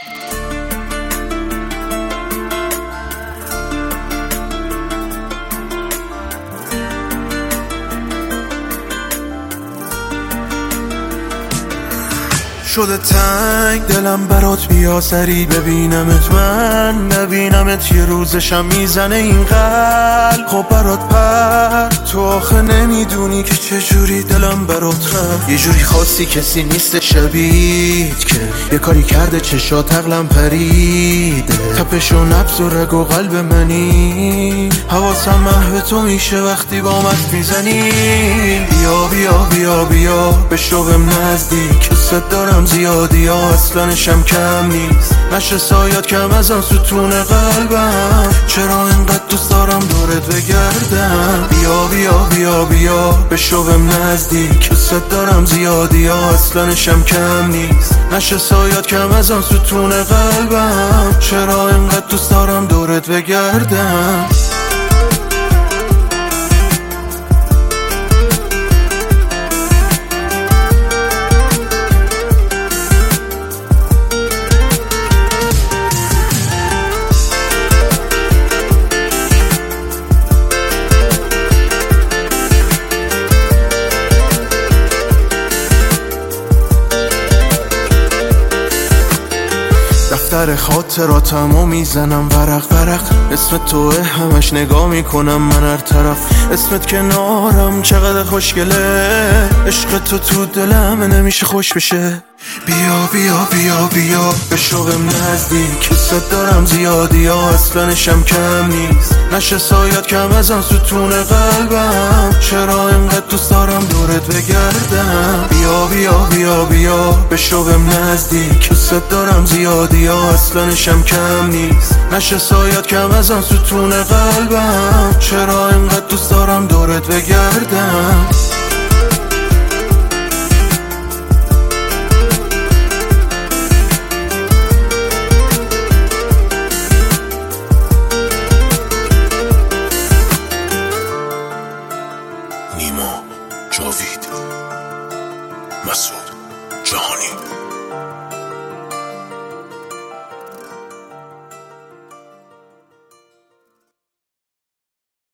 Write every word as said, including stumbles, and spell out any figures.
شده تنگ دلم برات بیا سری ببینمت، من نبینمت یه روزشم میزنه این قلب. خب برات پر تو آخه نمیدونی که چجوری دلم برات رفت. یه جوری خاصی کسی نیست شبیت که یه کاری کرده چشات عقلم پریده. تپش و نبض و رگ و قلب منی، حواسم محو تو میشه وقتی با من میزنی. بیا بیا بیا بیا بشوم نزدیک، دوست دارم زیادی ها اصلانشم کم نیست. نشه سایت کم از آن ستون قلبم، چرا اینقدر دوست دارم دورت بگردم. بیا بیا بیا بیا بشوم نزدیک، دوست دارم زیادی ها اصلانشم کم نیست. نشه سایت کم از آن ستون قلبم، چرا اینقدر دوست دارم دورت بگردم. دفتر خاطراتمو میزنم ورق ورق، اسم توه همش نگاه میکنم من هر طرف. اسمت کنارم چقدر خوشگله، عشق تو تو دلم نمیشه خوش بشه. بیا بیا بیا بیا بشوم نزدیک، دوست دارم زیادی ها اصلانشم کم نیست. نشه سایت کم از آن ستون قلبم، چرا اینقدر دوست دارم دورت بگردم. بیا بیا بیا بیا بشوم نزدیک، دوست دارم زیادی ها اصلانشم کم نیست. نشه سایت کم از آن ستون قلبم، چرا اینقدر دوست دارم دورت بگردم. نیما، جاوید، مسعود، جهانی.